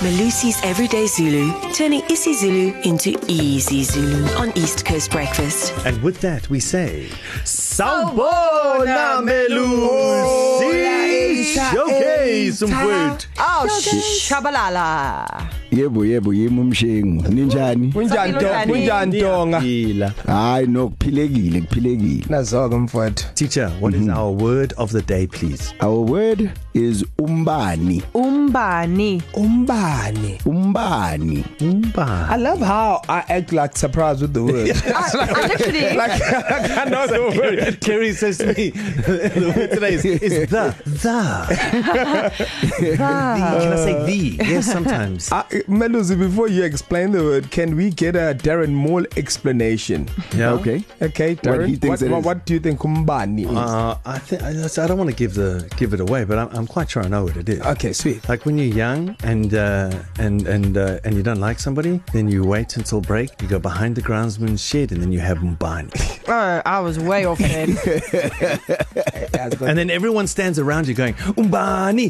Malusi's Everyday Zulu, turning isiZulu into easy Zulu on East Coast Breakfast. And with that, we say, Sawubona Melusi! Showcase mfowethu. Oh, shabalala. Yebo yimo mshengu. Ninjani? Kunjani Tonga? Hayi no kuphilekile. Nazoka mfowethu. Teacher, what is our word of the day, please? Our word is umbani. Umbani. I love how I act like surprised with the word. I literally I know the word. Kerry says to me, the word today is the. Can I say the? Yes, sometimes. Melusi, before you explain the word, can we get a Darren Moore explanation? Yeah. Okay. Okay, Darren. What do you think umbani is? I don't want to give it away, but I'm quite sure I know what it is. Okay, sweet. Like when you're young and you don't like somebody, then you wait until break, you go behind the groundsman's shed, and then you have umbani. Oh, I was way off then. And then everyone stands around you going, umbani.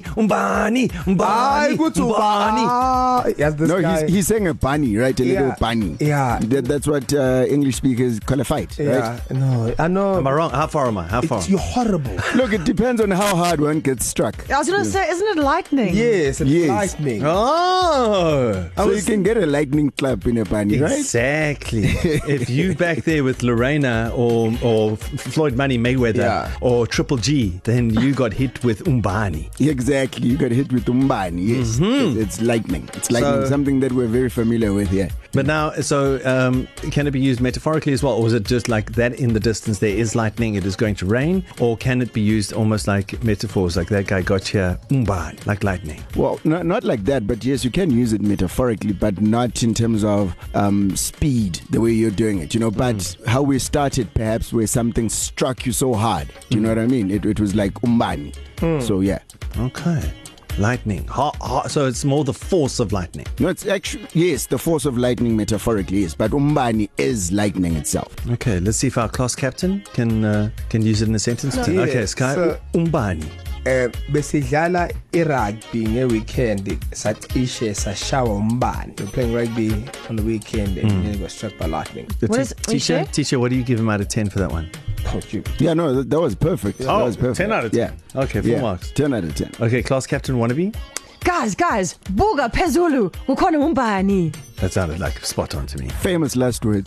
Yes, this guy. He's saying a bunny, right? A little bunny. Yeah. That's what English speakers call a fight, right? No, I know. Am I wrong? How far am I? You're horrible. Look, it depends on how hard one gets struck. I was going to say, isn't it lightning? Yes, it's lightning. Oh. So you can get a lightning clap in a bunny, right? Exactly. If you back there with Lorena or Floyd Money Mayweather or Triple G, then you got hit with umbani. Exactly. You got hit with umbani. Yes. It's lightning. It's lightning, something that we're very familiar with here. But now, can it be used metaphorically as well? Or is it just like that in the distance there is lightning, it is going to rain? Or can it be used almost like metaphors, like that guy got here, umbani, like lightning? Well, not like that, but yes, you can use it metaphorically, but not in terms of speed, the way you're doing it, but how we started perhaps where something struck you so hard. Do you know what I mean? It was like umbani. So, yeah. Okay. Lightning. So it's more the force of lightning. No, it's actually, yes, the force of lightning metaphorically, yes, but umbani is lightning itself. Okay, let's see if our class captain can use it in a sentence. No. Okay, Sky, so, umbani. Besidlala irugby ngeweekend sacishe sashawa umbani. We're playing rugby on the weekend and we got struck by lightning. Teacher, what do you give him out of 10 for that one? Yeah, no, that was perfect. That was perfect. 10 out of 10. Yeah. Okay, 4 marks. 10 out of 10. Okay, class captain wannabe? Guys, buga phezulu ukhona umbani. That sounded like spot on to me. Famous last words.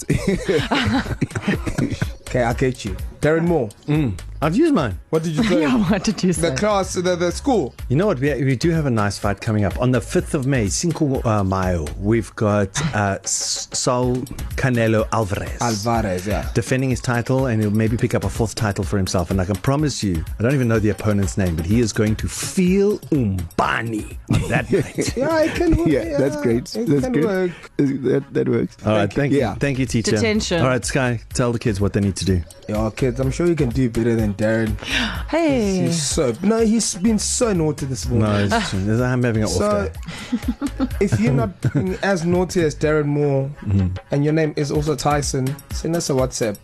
Okay, I'll get you. Darren Moore. I've used mine. What did you say? Yeah, what did you say? The class, the school. You know what? We do have a nice fight coming up. On the 5th of May, 5 Mayo, we've got Saul Canelo Alvarez. Yeah. Defending his title, and he'll maybe pick up a 4th title for himself. And I can promise you, I don't even know the opponent's name, but he is going to feel umbani on that night. Yeah, it can work. Yeah, that's great. That's good. Work. That works. All right, thank you. Thank you, teacher. Detention. All right, Sky, tell the kids what they need to do. Yeah, kids, I'm sure you can do better than Darren. Hey. He's been so naughty this morning. No, it's true. I'm having an off day. If you're not as naughty as Darren Moore and your name is also Tyson, send us a WhatsApp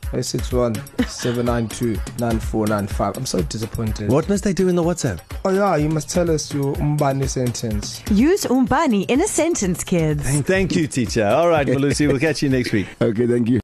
061-792-9495. I'm so disappointed. What must they do in the WhatsApp? Oh yeah, you must tell us your umbani sentence. Use umbani in a sentence, kids. Thank you, teacher. All right, Malusi, we'll catch you next week. Okay, thank you.